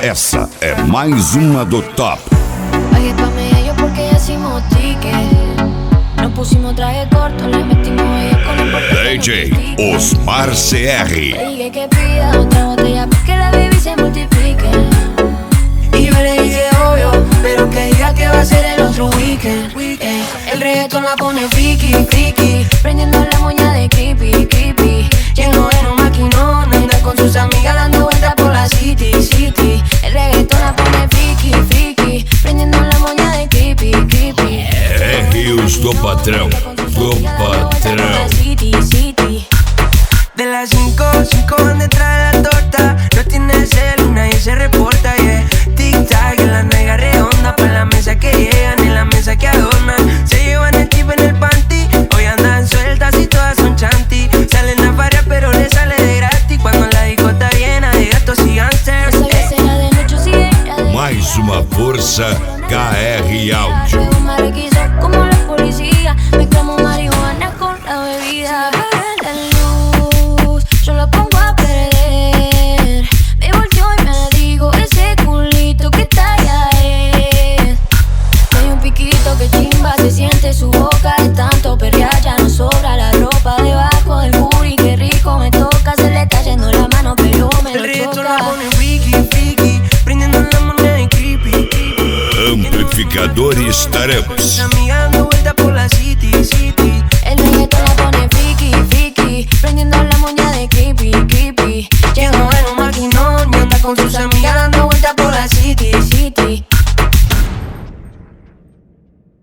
Essa é mais uma do Top. Pagué pa' medio porque ya hicimos ticket. Nos pusimos traje corto, le metimos ella con el porte. DJ Osmar CR. Le dije que pida otra botella pa' que la baby se multiplique. Y yo le dije obvio, pero que diga que va a ser el otro weekend. El reggaetón la pone friki, friki, prendiendo la moña de creepy, creepy. Lleno de no maquinón, anda con sus amigas dando vueltas por la city, city. El reggaetón la pone friki, friki, prendiendo la moña de creepy, creepy. Rios do patrão, do patrão. City, city. De las 5 van detrás de la torta. No tiene cel y nadie se reporta, yeah. Tic-tac en la nalga redonda, pa' la mesa que llegan y la mesa que adornan. Se llevan el chip en el panty, hoy andan sueltas y todas son chanty. Salen a varias pero les sale de gratis cuando la disco está llena de gatos y gangsters. Mais uma força KR Áudio. Como la policía, mezclamos marihuana con la bebida. La luz, yo la pongo a perder. Me volteo y me digo, ese culito que está allá es. Me dio un piquito que chimba, se siente su boca de tanto perrear. Ya no sobra la ropa debajo del booty, qué rico me toca. Se le está yendo la mano pero me lo El resto toca. la pone friki, friki, prendiendo la moneda y creepy, creepy. Amplificadores Taramps.